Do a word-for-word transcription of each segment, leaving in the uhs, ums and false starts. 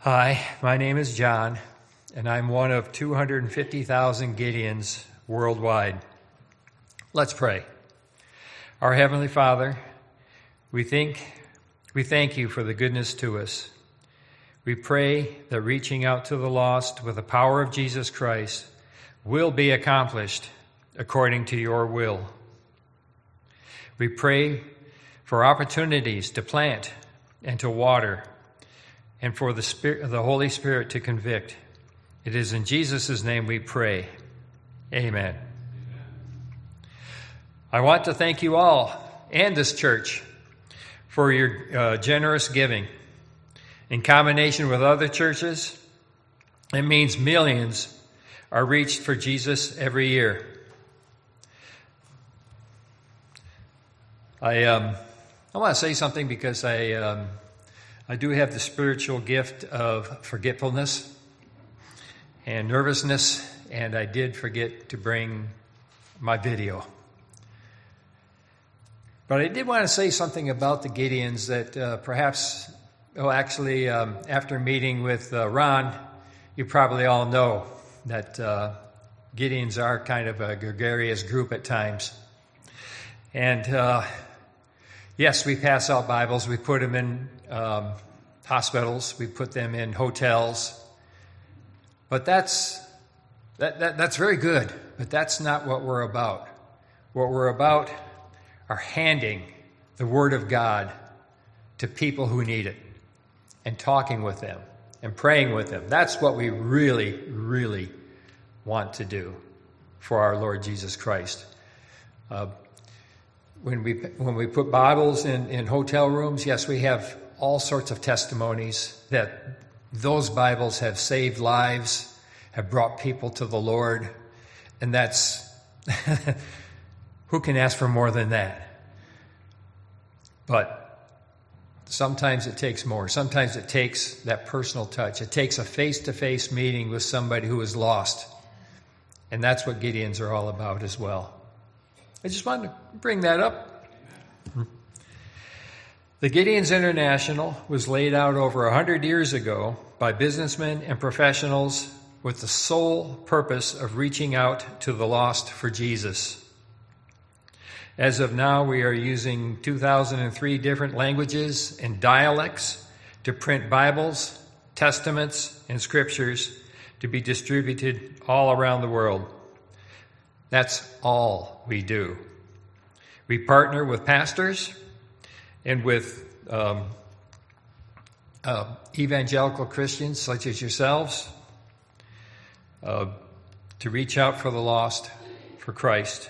Hi, my name is John, and I'm one of two hundred fifty thousand Gideons worldwide. Let's pray. Our Heavenly Father, we think, we thank you for the goodness to us. We pray that reaching out to the lost with the power of Jesus Christ will be accomplished according to your will. We pray for opportunities to plant and to water, and for the Spirit, the Holy Spirit to convict. It is in Jesus' name we pray. Amen. Amen. I want to thank you all and this church for your uh, generous giving. In combination with other churches, it means millions are reached for Jesus every year. I um, I want to say something because I um, I do have the spiritual gift of forgetfulness and nervousness, and I did forget to bring my video. But I did want to say something about the Gideons that uh, perhaps, oh, actually, um, after meeting with uh, Ron, you probably all know that uh, Gideons are kind of a gregarious group at times. And uh, yes, we pass out Bibles. We put them in um, hospitals. We put them in hotels. But that's that, that that's very good. But that's not what we're about. What we're about are handing the Word of God to people who need it and talking with them and praying with them. That's what we really, really want to do for our Lord Jesus Christ. Uh, When we when we put Bibles in, in hotel rooms, yes, we have all sorts of testimonies that those Bibles have saved lives, have brought people to the Lord, and that's, who can ask for more than that? But sometimes it takes more. Sometimes it takes that personal touch. It takes a face-to-face meeting with somebody who is lost, and that's what Gideons are all about as well. I just wanted to bring that up. The Gideons International was laid out over one hundred years ago by businessmen and professionals with the sole purpose of reaching out to the lost for Jesus. As of now, we are using two thousand three different languages and dialects to print Bibles, testaments, and scriptures to be distributed all around the world. That's all we do. We partner with pastors and with um, uh, evangelical Christians such as yourselves uh, to reach out for the lost for Christ.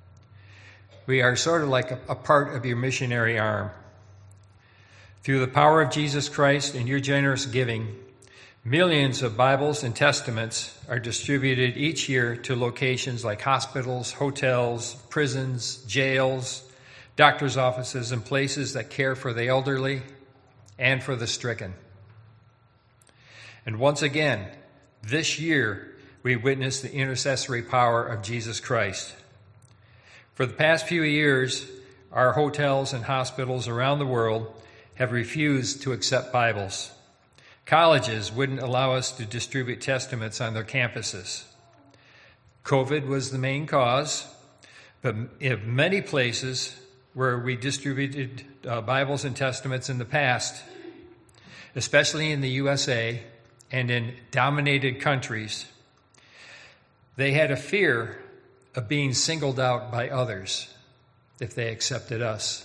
We are sort of like a, a part of your missionary arm. Through the power of Jesus Christ and your generous giving, millions of Bibles and Testaments are distributed each year to locations like hospitals, hotels, prisons, jails, doctors' offices, and places that care for the elderly and for the stricken. And once again, this year, we witnessed the intercessory power of Jesus Christ. For the past few years, our hotels and hospitals around the world have refused to accept Bibles. Colleges wouldn't allow us to distribute testaments on their campuses. COVID was the main cause, but in many places where we distributed uh, Bibles and testaments in the past, especially in the U S A and in dominated countries, they had a fear of being singled out by others if they accepted us.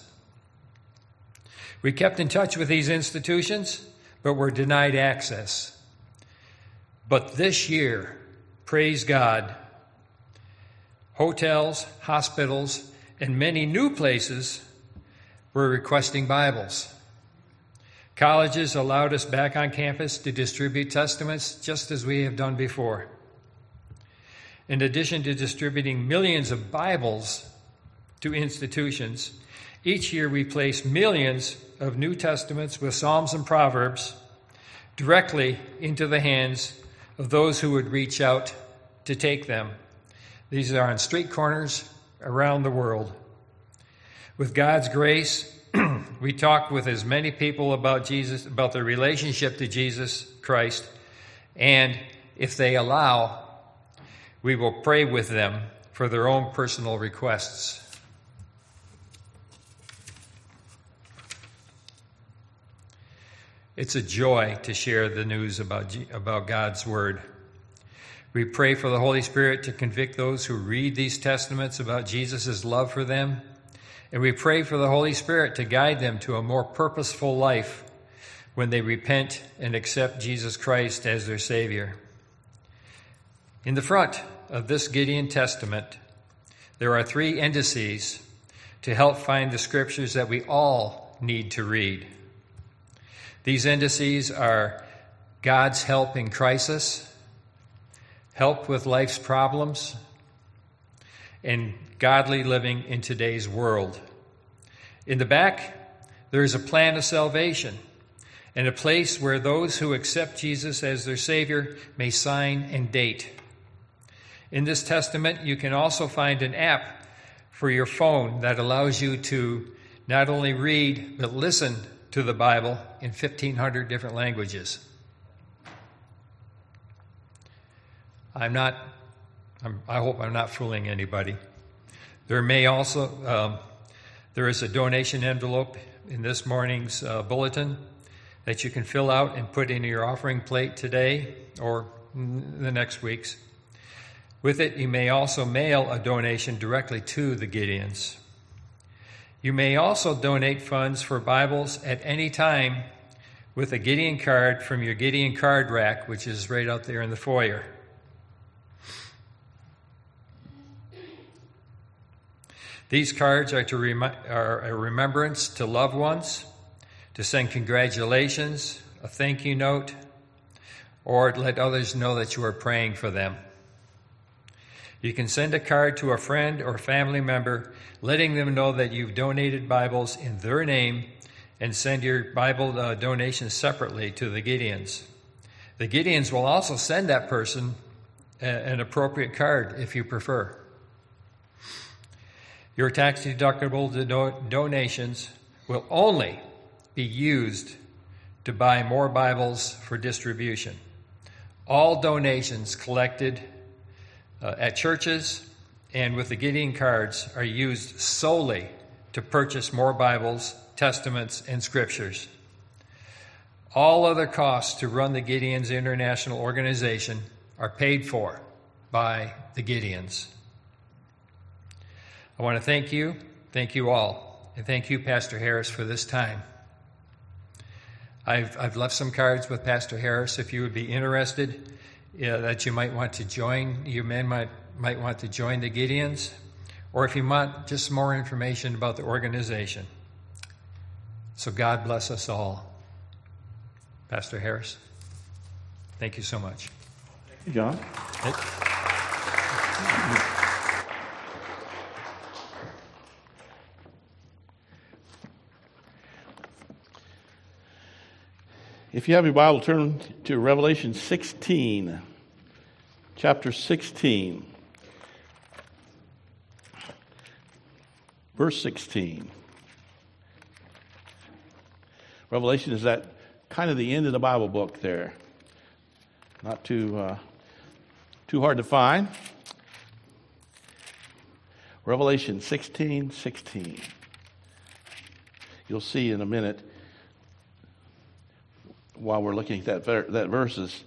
We kept in touch with these institutions, but were denied access. But this year, praise God, hotels, hospitals, and many new places were requesting Bibles. Colleges allowed us back on campus to distribute testaments just as we have done before. In addition to distributing millions of Bibles to institutions, each year we place millions of New Testaments with Psalms and Proverbs directly into the hands of those who would reach out to take them. These are on street corners around the world. With God's grace we talk with as many people about Jesus, about their relationship to Jesus Christ, and if they allow, we will pray with them for their own personal requests. It's a joy to share the news about, about God's Word. We pray for the Holy Spirit to convict those who read these testaments about Jesus' love for them. And we pray for the Holy Spirit to guide them to a more purposeful life when they repent and accept Jesus Christ as their Savior. In the front of this Gideon Testament, there are three indices to help find the scriptures that we all need to read. These indices are God's help in crisis, help with life's problems, and godly living in today's world. In the back, there is a plan of salvation and a place where those who accept Jesus as their Savior may sign and date. In this testament, you can also find an app for your phone that allows you to not only read, but listen to the Bible in fifteen hundred different languages. I'm not, I'm, I hope I'm not fooling anybody. There may also, um, there is a donation envelope in this morning's uh, bulletin that you can fill out and put in your offering plate today or the next week's. With it, you may also mail a donation directly to the Gideons. You may also donate funds for Bibles at any time with a Gideon card from your Gideon card rack, which is right out there in the foyer. These cards are, to rem- are a remembrance to loved ones, to send congratulations, a thank you note, or let others know that you are praying for them. You can send a card to a friend or family member, letting them know that you've donated Bibles in their name, and send your Bible uh, donation separately to the Gideons. The Gideons will also send that person a, an appropriate card if you prefer. Your tax-deductible do- donations will only be used to buy more Bibles for distribution. All donations collected uh, at churches and with the Gideon cards are used solely to purchase more Bibles, testaments, and scriptures. All other costs to run the Gideons International Organization are paid for by the Gideons. I want to thank you, thank you all, and thank you, Pastor Harris, for this time. I've, I've left some cards with Pastor Harris if you would be interested uh, that you might want to join, you men might, might want to join the Gideons, or if you want just more information about the organization. So God bless us all. Pastor Harris, thank you so much. Thank you, John. It, If you have your Bible, turn to Revelation sixteen, chapter sixteen, verse sixteen. Revelation is that kind of the end of the Bible book there. Not too uh, too hard to find. Revelation sixteen, sixteen. You'll see in a minute while we're looking at that ver- that verses.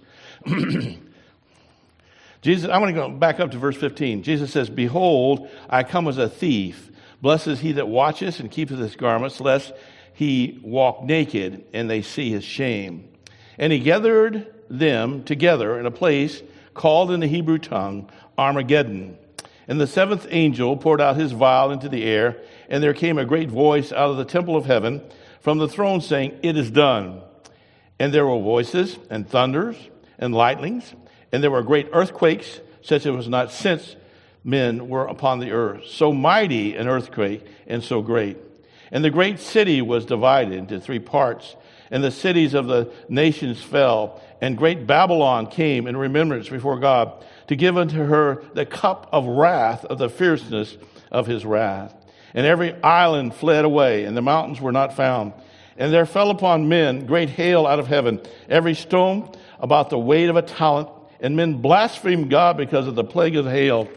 Jesus, I want to go back up to verse fifteen. Jesus says, "Behold, I come as a thief. Blessed is he that watcheth and keepeth his garments, lest he walk naked, and they see his shame. And he gathered them together in a place called in the Hebrew tongue Armageddon. And the seventh angel poured out his vial into the air, and there came a great voice out of the temple of heaven from the throne saying, It is done. And there were voices and thunders and lightnings, and there were great earthquakes, such as was not since men were upon the earth. So mighty an earthquake and so great. And the great city was divided into three parts, and the cities of the nations fell. And great Babylon came in remembrance before God, to give unto her the cup of wrath of the fierceness of his wrath. And every island fled away, and the mountains were not found. And there fell upon men great hail out of heaven, every stone about the weight of a talent. And men blasphemed God because of the plague of hail.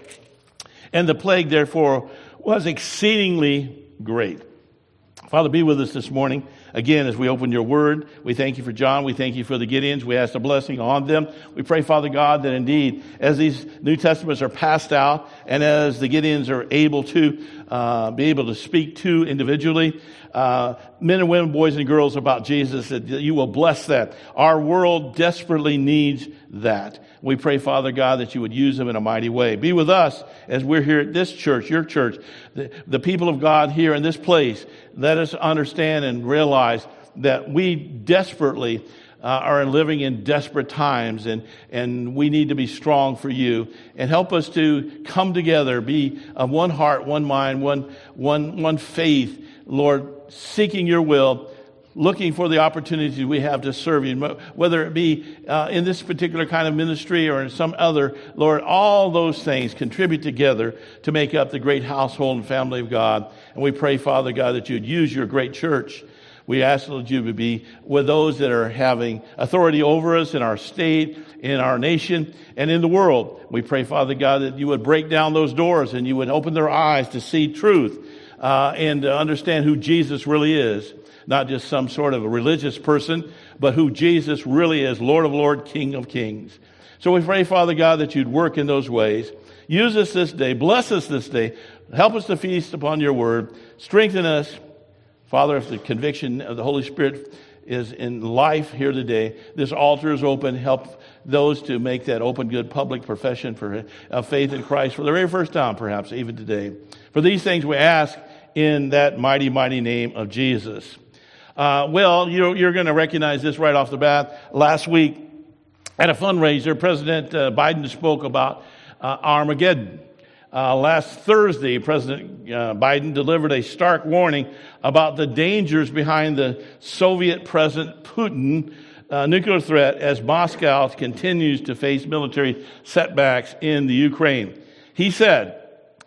And the plague, therefore, was exceedingly great. Father, be with us this morning. Again, as we open your word, we thank you for John. We thank you for the Gideons. We ask a blessing on them. We pray, Father God, that indeed, as these New Testaments are passed out, and as the Gideons are able to uh, be able to speak to individually, uh, men and women, boys and girls about Jesus, that you will bless that. Our world desperately needs that. We pray, Father God, that you would use them in a mighty way. Be with us as we're here at this church, your church, the, the people of God here in this place. Let us understand and realize that we desperately uh, are living in desperate times, and, and we need to be strong for you. And help us to come together, be of one heart, one mind, one, one, one faith, Lord, seeking your will, looking for the opportunities we have to serve you, whether it be uh, in this particular kind of ministry or in some other. Lord, all those things contribute together to make up the great household and family of God. And we pray, Father God, that you'd use your great church. We ask that you would be with those that are having authority over us in our state, in our nation, and in the world. We pray, Father God, that you would break down those doors and you would open their eyes to see truth uh, and to understand who Jesus really is. Not just some sort of a religious person, but who Jesus really is, Lord of Lords, King of Kings. So we pray, Father God, that you'd work in those ways. Use us this day. Bless us this day. Help us to feast upon your word. Strengthen us. Father, if the conviction of the Holy Spirit is in life here today, this altar is open. Help those to make that open, good, public profession for uh, faith in Christ for the very first time, perhaps, even today. For these things we ask in that mighty, mighty name of Jesus. Uh, well, you're, you're going to recognize this right off the bat. Last week at a fundraiser, President uh, Biden spoke about uh, Armageddon. Uh, last Thursday, President uh, Biden delivered a stark warning about the dangers behind the Soviet President Putin uh, nuclear threat as Moscow continues to face military setbacks in the Ukraine. He said,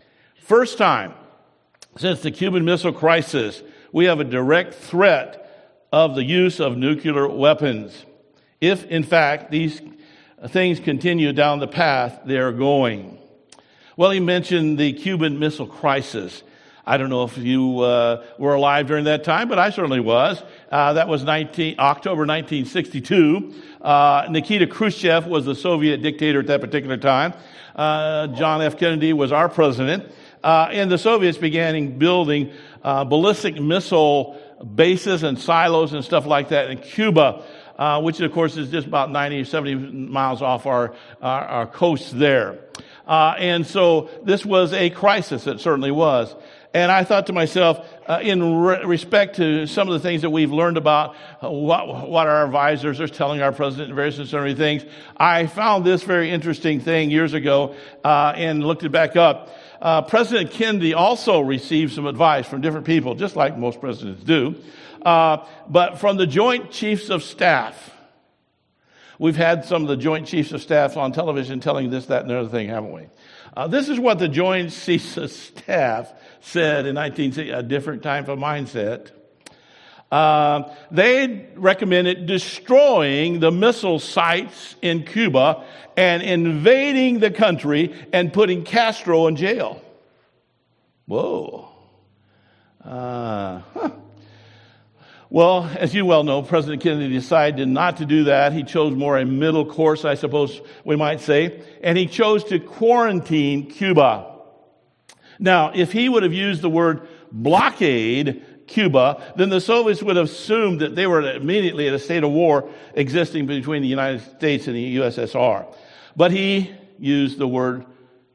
first time since the Cuban Missile Crisis, we have a direct threat of the use of nuclear weapons. If, in fact, these things continue down the path they're going. Well, he mentioned the Cuban Missile Crisis. I don't know if you uh, were alive during that time, but I certainly was. Uh, that was nineteen, October nineteen sixty-two. Uh, Nikita Khrushchev was the Soviet dictator at that particular time. Uh, John F. Kennedy was our president. Uh, and the Soviets began building uh, ballistic missile bases and silos and stuff like that in Cuba, uh, which of course is just about ninety, seventy miles off our, our, our coast there. Uh, and so this was a crisis, it certainly was. And I thought to myself, uh, in re- respect to some of the things that we've learned about uh, what, what our advisors are telling our president and various and sundry things, I found this very interesting thing years ago uh, and looked it back up. Uh, President Kennedy also received some advice from different people, just like most presidents do, uh, but from the Joint Chiefs of Staff. We've had some of the Joint Chiefs of Staff on television telling this, that, and the other thing, haven't we? Uh, this is what the Joint Chiefs of Staff said in nineteen sixty, a different type of mindset. Uh, they recommended destroying the missile sites in Cuba and invading the country and putting Castro in jail. Whoa. Uh, huh. Well, as you well know, President Kennedy decided not to do that. He chose more a middle course, I suppose we might say, and he chose to quarantine Cuba. Now, if he would have used the word blockade Cuba, then the Soviets would have assumed that they were immediately at a state of war existing between the United States and the U S S R. But he used the word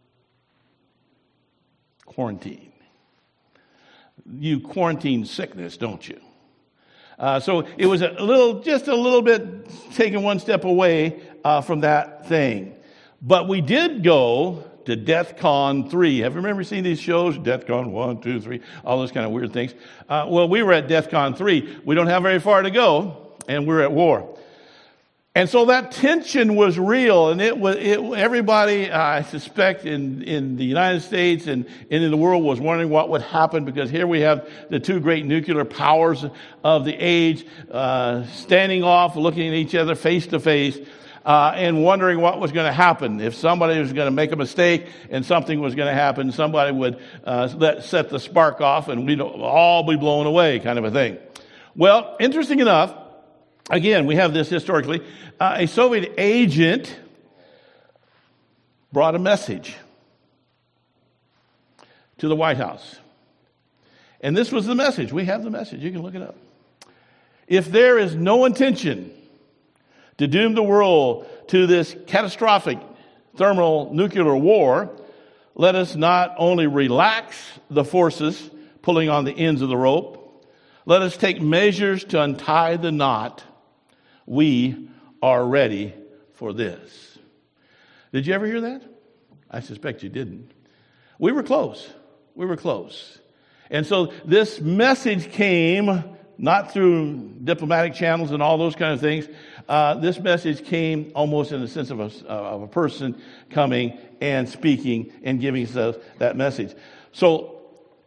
quarantine. You quarantine sickness, don't you? Uh, so it was a little, just a little bit taking one step away uh, from that thing. But we did go to DEFCON three. Have you remember seeing these shows? DEFCON one, two, three, all those kind of weird things. Uh, well, we were at DEFCON three. We don't have very far to go, and we're at war. And so that tension was real, and it was it, everybody, uh, I suspect, in, in the United States and, and in the world was wondering what would happen, because here we have the two great nuclear powers of the age uh, standing off, looking at each other face to face, uh, and wondering what was going to happen. If somebody was going to make a mistake and something was going to happen, somebody would uh, let, set the spark off, and we'd all be blown away, kind of a thing. Well, interesting enough, again, we have this historically. Uh, a Soviet agent brought a message to the White House. And this was the message. We have the message. You can look it up. If there is no intention to doom the world to this catastrophic thermal nuclear war, let us not only relax the forces pulling on the ends of the rope, let us take measures to untie the knot. We are ready for this. Did you ever hear that? I suspect you didn't. We were close. We were close. And so this message came not through diplomatic channels and all those kind of things. Uh, this message came almost in the sense of a, of a person coming and speaking and giving us that message. So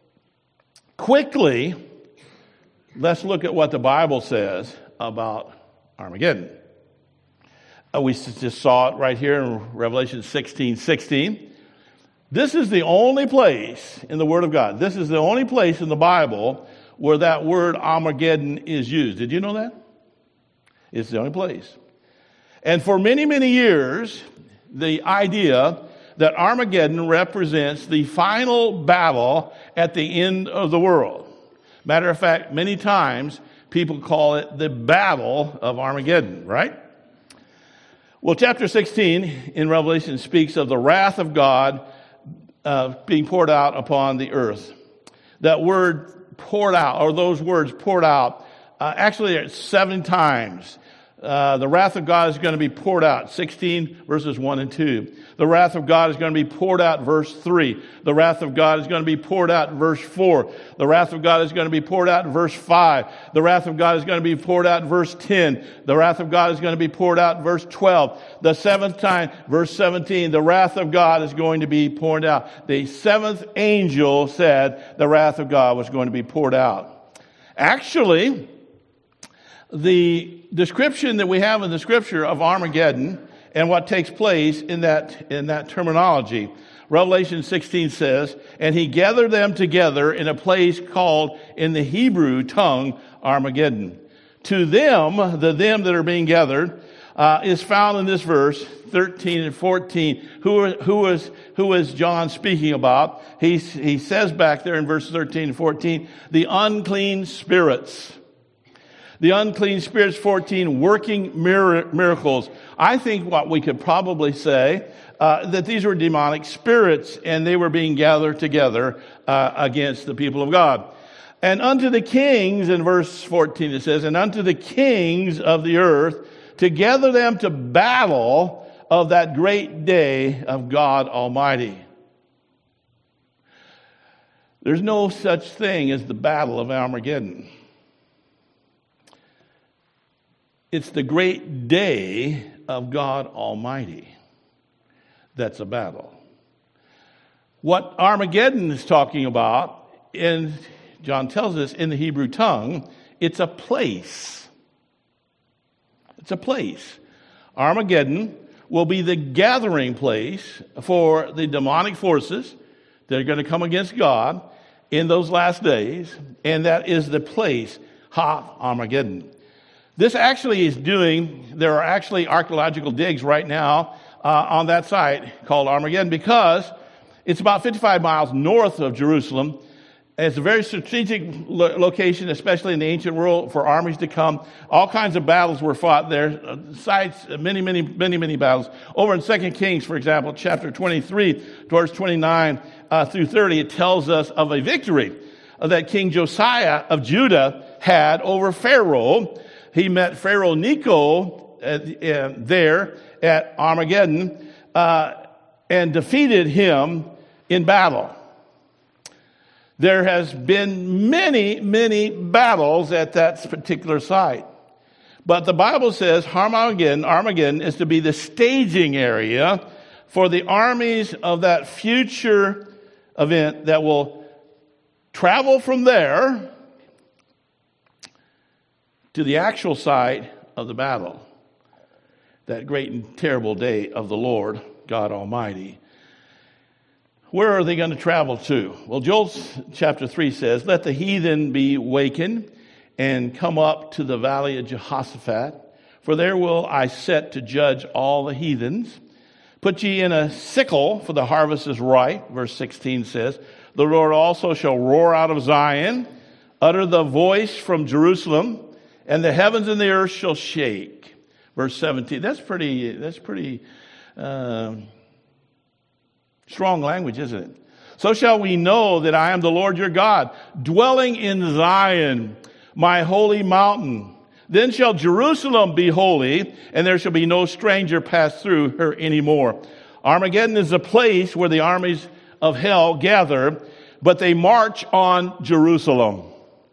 quickly, let's look at what the Bible says about Armageddon. Uh, we just saw it right here in Revelation sixteen sixteen. This is the only place in the Word of God. This is the only place in the Bible where that word Armageddon is used. Did you know that? It's the only place. And for many, many years, the idea that Armageddon represents the final battle at the end of the world. Matter of fact, many times people call it the Battle of Armageddon, right? Well, chapter sixteen in Revelation speaks of the wrath of God uh, being poured out upon the earth. That word poured out, or those words poured out, uh, actually it's seven times. Uh, the wrath of God is going to be poured out. sixteen verses one and two. The wrath of God is going to be poured out, verse three. The wrath of God is going to be poured out, verse four. The wrath of God is going to be poured out, verse five. The wrath of God is going to be poured out, verse ten. The wrath of God is going to be poured out, verse twelve. The seventh time, verse seventeen, the wrath of God is going to be poured out. The seventh angel said the wrath of God was going to be poured out. Actually, the description that we have in the scripture of Armageddon and what takes place in that, in that terminology, Revelation sixteen says, and he gathered them together in a place called in the Hebrew tongue Armageddon. To them, the them that are being gathered, uh, is found in this verse, thirteen and fourteen. Who, who is, who is John speaking about? He, he says back there in verse thirteen and fourteen, the unclean spirits. The unclean spirits, fourteen, working miracles. I think what we could probably say, uh, that these were demonic spirits and they were being gathered together uh, against the people of God. And unto the kings, in verse fourteen it says, and unto the kings of the earth, to gather them to battle of that great day of God Almighty. There's no such thing as the battle of Armageddon. It's the great day of God Almighty that's a battle. What Armageddon is talking about, and John tells us in the Hebrew tongue, it's a place. It's a place. Armageddon will be the gathering place for the demonic forces that are going to come against God in those last days, and that is the place, Ha Armageddon. This actually is doing, there are actually archaeological digs right now uh, on that site called Armageddon, because it's about fifty-five miles north of Jerusalem. It's a very strategic lo- location, especially in the ancient world, for armies to come. All kinds of battles were fought there, uh, sites, many, many, many, many battles. Over in Second Kings, for example, chapter twenty-three, towards twenty-nine uh, through thirty, it tells us of a victory that King Josiah of Judah had over Pharaoh. He met Pharaoh Necho uh, uh, there at Armageddon uh, and defeated him in battle. There has been many, many battles at that particular site. But the Bible says Armageddon, Armageddon is to be the staging area for the armies of that future event that will travel from there to the actual site of the battle. That great and terrible day of the Lord God Almighty. Where are they going to travel to? Well, Joel chapter three says, let the heathen be wakened and come up to the valley of Jehoshaphat, for there will I set to judge all the heathens. Put ye in a sickle, for the harvest is ripe. Verse sixteen says, the Lord also shall roar out of Zion, utter the voice from Jerusalem, and the heavens and the earth shall shake. Verse seventeen. That's pretty, that's pretty, uh, strong language, isn't it? So shall we know that I am the Lord your God, dwelling in Zion, my holy mountain. Then shall Jerusalem be holy, and there shall be no stranger pass through her anymore. Armageddon is a place where the armies of hell gather, but they march on Jerusalem.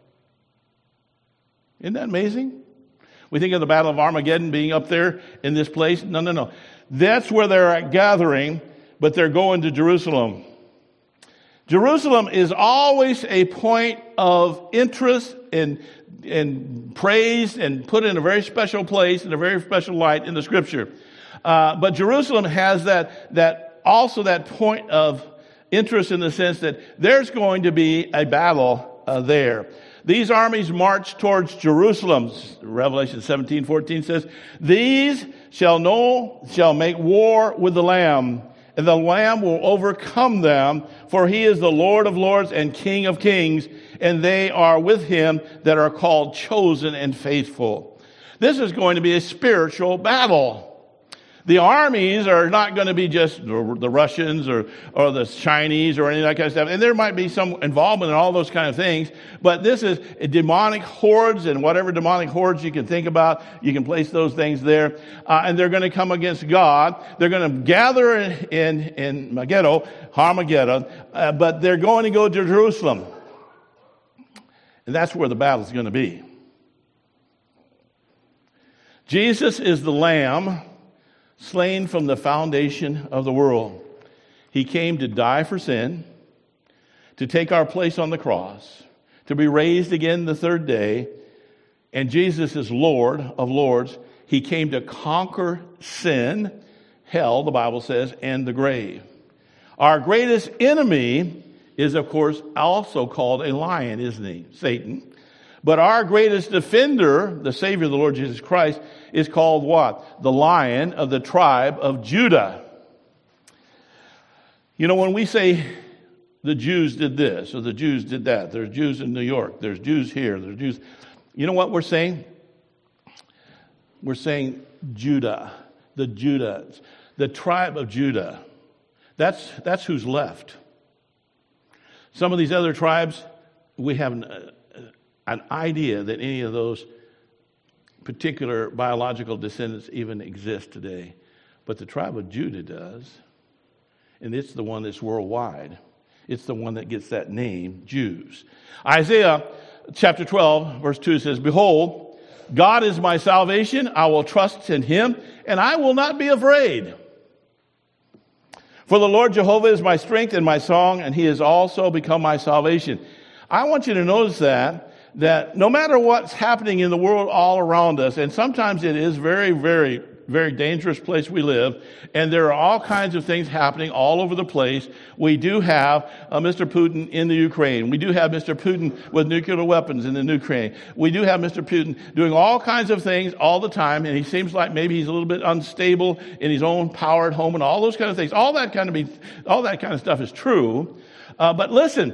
Isn't that amazing? We think of the Battle of Armageddon being up there in this place. No, no, no. That's where they're gathering, but they're going to Jerusalem. Jerusalem is always a point of interest and, and praise and put in a very special place in a very special light in the Scripture. Uh, but Jerusalem has that, that also that point of interest in the sense that there's going to be a battle uh, there. These armies march towards Jerusalem. Revelation seventeen fourteen says, these shall know, shall make war with the Lamb, and the Lamb will overcome them, for he is the Lord of lords and King of kings, and they are with him that are called chosen and faithful. This is going to be a spiritual battle. The armies are not going to be just the Russians or, or the Chinese or any of that kind of stuff. And there might be some involvement in all those kind of things. But this is demonic hordes, and whatever demonic hordes you can think about, you can place those things there. Uh, and they're going to come against God. They're going to gather in, in, in Megiddo, Armageddon, uh, but they're going to go to Jerusalem. And that's where the battle is going to be. Jesus is the Lamb slain from the foundation of the world. He came to die for sin, to take our place on the cross, to be raised again the third day. And Jesus is Lord of lords. He came to conquer sin, hell, the Bible says, and the grave. Our greatest enemy is, of course, also called a lion, isn't he? Satan. But our greatest defender, the Savior, the Lord Jesus Christ, is called what? The Lion of the tribe of Judah. You know, when we say the Jews did this or the Jews did that, there's Jews in New York, there's Jews here, there's Jews. You know what we're saying? We're saying Judah, the Judah, the tribe of Judah. That's, that's who's left. Some of these other tribes, we haven't... Uh, an idea that any of those particular biological descendants even exist today. But the tribe of Judah does. And it's the one that's worldwide. It's the one that gets that name, Jews. Isaiah chapter twelve, verse two says, behold, God is my salvation. I will trust in him, and I will not be afraid. For the Lord Jehovah is my strength and my song, and he has also become my salvation. I want you to notice that, that no matter what's happening in the world all around us, and sometimes it is very, very, very dangerous place we live, and there are all kinds of things happening all over the place. We do have uh, Mister Putin in the Ukraine. We do have Mister Putin with nuclear weapons in the Ukraine. We do have Mister Putin doing all kinds of things all the time, and he seems like maybe he's a little bit unstable in his own power at home and all those kind of things. All that kind of be, all that kind of stuff is true. Uh, but listen,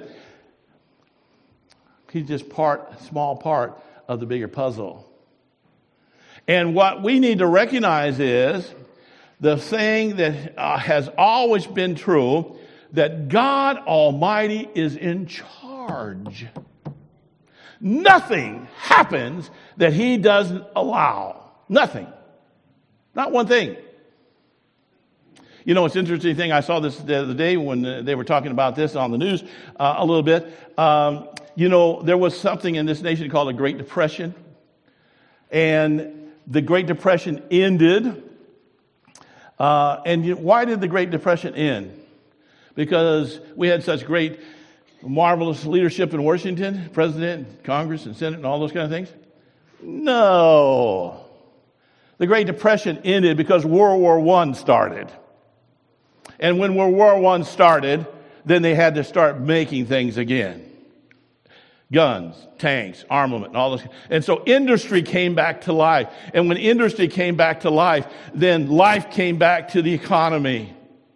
he's just part, a small part of the bigger puzzle. And what we need to recognize is the thing that uh, has always been true, that God Almighty is in charge. Nothing happens that he doesn't allow. Nothing. Not one thing. You know, it's an interesting thing. I saw this the other day when they were talking about this on the news uh, a little bit. Um, you know, there was something in this nation called the Great Depression. And the Great Depression ended. Uh, and you, why did the Great Depression end? Because we had such great, marvelous leadership in Washington, President, Congress, and Senate, and all those kind of things? No. The Great Depression ended because World War One started. And when World War One started, then they had to start making things again. Guns, tanks, armament, and all this. And so industry came back to life. And when industry came back to life, then life came back to the economy.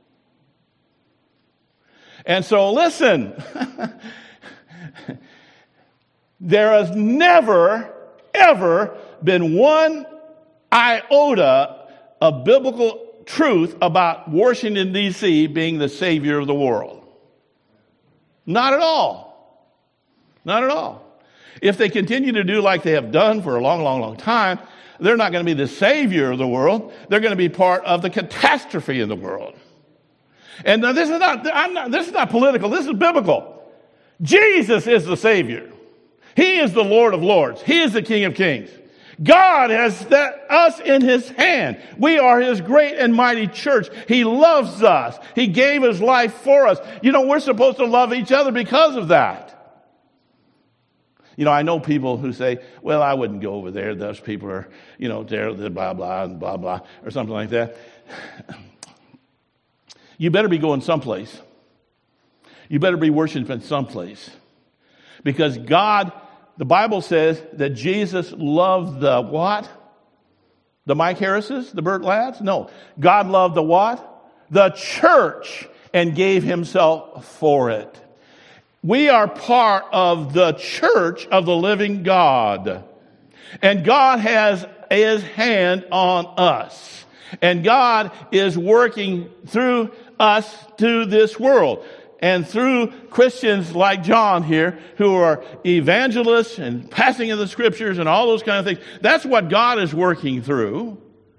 And so listen, there has never, ever been one iota of biblical truth about Washington, D C being the savior of the world. Not at all. Not at all. If they continue to do like they have done for a long, long, long time, they're not going to be the savior of the world. They're going to be part of the catastrophe in the world. And now this is not, I'm not, this is not political. This is biblical. Jesus is the Savior. He is the Lord of Lords. He is the King of Kings. God has that, us in His hand. We are His great and mighty church. He loves us. He gave His life for us. You know, we're supposed to love each other because of that. You know, I know people who say, well, I wouldn't go over there. Those people are, you know, they're the blah, blah, and blah, blah, or something like that. You better be going someplace. You better be worshiping someplace. Because God, the Bible says that Jesus loved the what? The Mike Harrises? The Burt Ladds? No. God loved the what? The church, and gave Himself for it. We are part of the church of the living God. And God has His hand on us. And God is working through us to this world. And through Christians like John here, who are evangelists and passing of the scriptures and all those kind of things. That's what God is working through.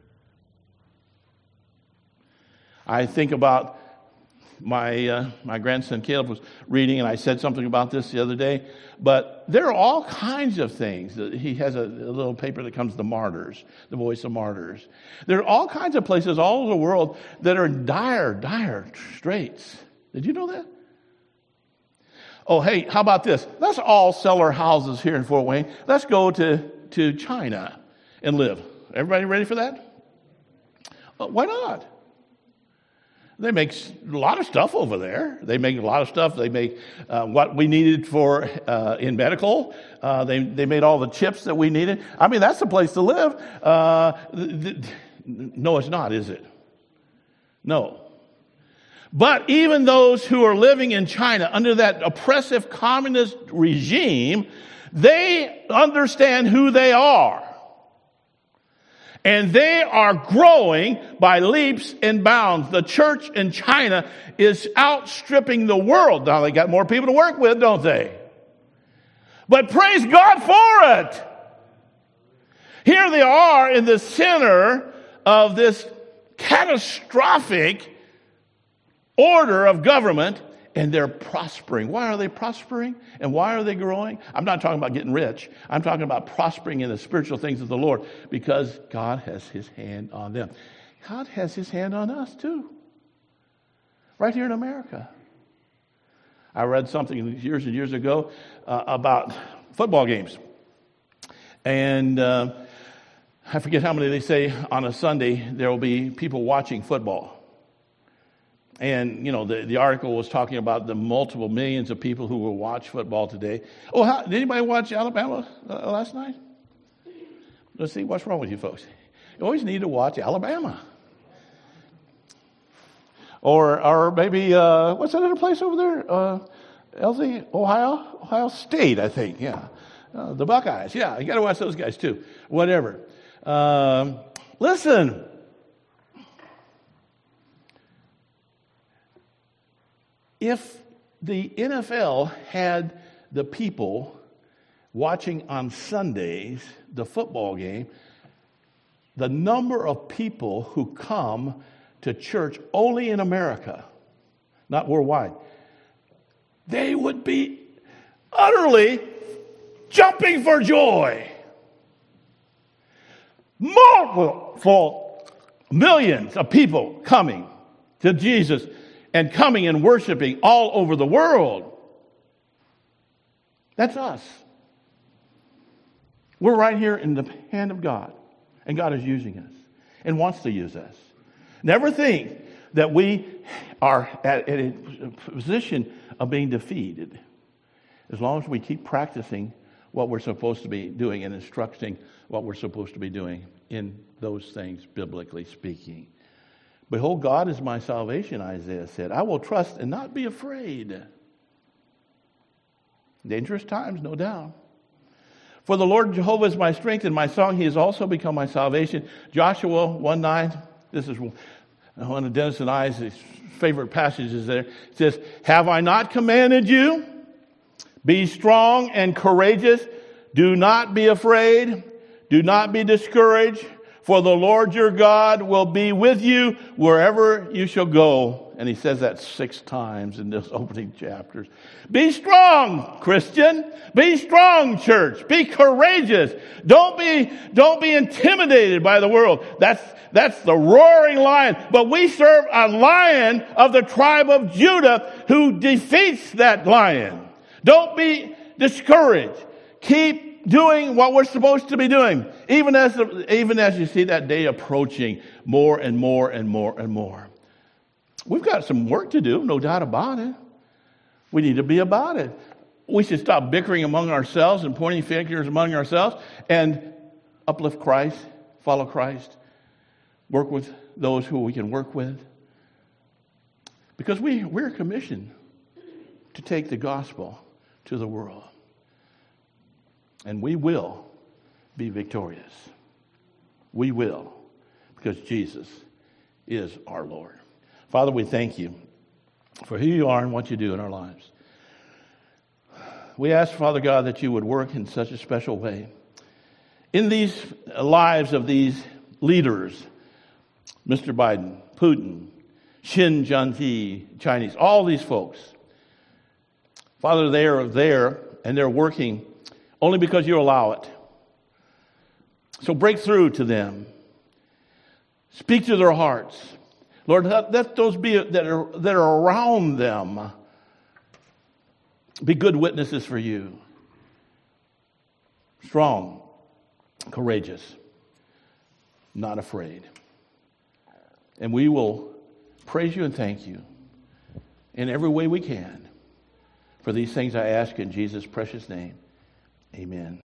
I think about My uh, my grandson Caleb was reading, and I said something about this the other day. But there are all kinds of things. He has a, a little paper that comes, The Martyrs, The Voice of Martyrs. There are all kinds of places all over the world that are in dire, dire straits. Did you know that? Oh, hey, how about this? Let's all sell our houses here in Fort Wayne. Let's go to, to China and live. Everybody ready for that? Uh, why not? They make a lot of stuff over there. They make a lot of stuff. They make uh, what we needed for uh, in medical. Uh, they they made all the chips that we needed. I mean, that's the place to live. Uh, th- th- no, it's not, is it? No. But even those who are living in China under that oppressive communist regime, they understand who they are. And they are growing by leaps and bounds. The church in China is outstripping the world. Now, they got more people to work with, don't they? But praise God for it. Here they are in the center of this catastrophic order of government, and they're prospering. Why are they prospering? And why are they growing? I'm not talking about getting rich. I'm talking about prospering in the spiritual things of the Lord, because God has His hand on them. God has His hand on us too. Right here in America. I read something years and years ago uh, about football games. And uh, I forget how many they say on a Sunday there will be people watching football. And, you know, the, the article was talking about the multiple millions of people who will watch football today. Oh, how, did anybody watch Alabama uh, last night? Let's see, what's wrong with you folks? You always need to watch Alabama. Or or maybe, uh, what's that other place over there? Uh, Elsie, Ohio? Ohio State, I think, yeah. Uh, the Buckeyes, yeah, you got to watch those guys too. Whatever. Um, listen. If the N F L had the people watching on Sundays the football game, the number of people who come to church only in America, not worldwide, they would be utterly jumping for joy. multiple millions of people coming to Jesus and coming and worshiping all over the world. That's us. We're right here in the hand of God, and God is using us and wants to use us. Never think that we are at a position of being defeated as long as we keep practicing what we're supposed to be doing and instructing what we're supposed to be doing in those things, biblically speaking. Behold, God is my salvation, Isaiah said. I will trust and not be afraid. Dangerous times, no doubt. For the Lord Jehovah is my strength and my song. He has also become my salvation. Joshua one nine. This is one of Dennis and I's favorite passages there. It says, have I not commanded you? Be strong and courageous. Do not be afraid. Do not be discouraged. For the Lord your God will be with you wherever you shall go. And he says that six times in this opening chapters. Be strong, Christian. Be strong, church. Be courageous. Don't be, don't be intimidated by the world. That's, that's the roaring lion. But we serve a lion of the tribe of Judah who defeats that lion. Don't be discouraged. Keep doing what we're supposed to be doing. Even as, even as you see that day approaching more and more and more and more. We've got some work to do, no doubt about it. We need to be about it. We should stop bickering among ourselves and pointing fingers among ourselves and uplift Christ, follow Christ, work with those who we can work with. Because we, we're commissioned to take the gospel to the world. And we will be victorious. We will, because Jesus is our Lord. Father, we thank you for who you are and what you do in our lives. We ask, Father God, that you would work in such a special way in these lives of these leaders, Mister Biden, Putin, Xi Jinping, Chinese, all these folks. Father, they are there and they're working only because you allow it. So break through to them. Speak to their hearts. Lord, let those be that are, that are around them be good witnesses for you. Strong, courageous, not afraid. And we will praise you and thank you in every way we can. For these things I ask in Jesus' precious name. Amen.